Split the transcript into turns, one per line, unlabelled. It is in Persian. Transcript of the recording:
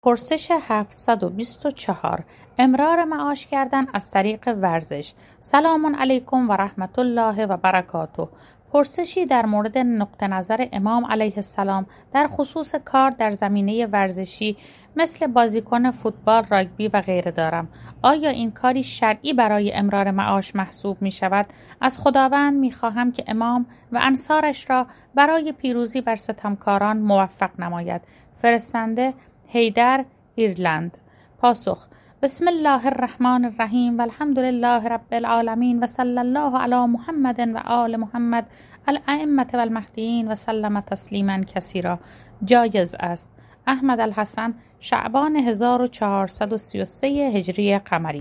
پرسش 724 امرار معاش کردن از طریق ورزش. سلام علیکم و رحمت الله و برکاته. پرسشی در مورد نقطه نظر امام علیه السلام در خصوص کار در زمینه ورزشی مثل بازیکن فوتبال، راگبی و غیره دارم. آیا این کاری شرعی برای امرار معاش محسوب می شود؟ از خداوند می خواهم که امام و انصارش را برای پیروزی بر ستمکاران موفق نماید. فرستنده حیدر، ایرلند. پاسخ: بسم الله الرحمن الرحیم و الحمد لله رب العالمین و صلی الله علی محمد و آل محمد الائمة و المهدیین و سلم تسلیما کثیرا. جایز است. احمد الحسن، شعبان 1433 هجری قمری.